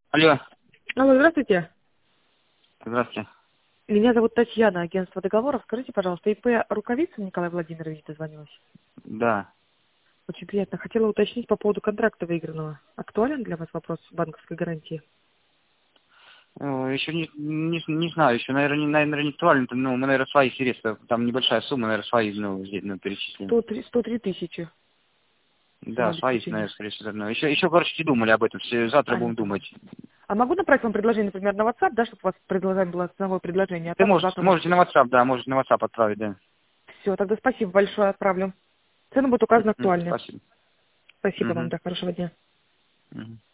Алло. Алло, здравствуйте. Здравствуйте. Меня зовут Татьяна, агентство договоров. Скажите, пожалуйста, ИП Рукавицын Николай Владимирович дозвонилась. Да. Очень приятно. Хотела уточнить по поводу контракта выигранного. Актуален для вас вопрос банковской гарантии? Еще не знаю, еще, наверное, не актуально. Ну, мы, наверное, свои средства, там небольшая сумма, наверное, свои, перечислим. 103 тысячи сумма Да, свои, обеспечения. наверное, скорее всего. Еще, короче, не думали об этом. Завтра А, не будем думаю. думать. А могу направить вам предложение, например, на WhatsApp, да, чтобы у вас предложение было ценовое предложение, а Ты там завтра можете на WhatsApp, да, можете на WhatsApp отправить, да. Все, тогда спасибо большое, отправлю. Цены будут указаны актуальны. Спасибо. Спасибо вам, Мгм. да, хорошего дня. Мгм.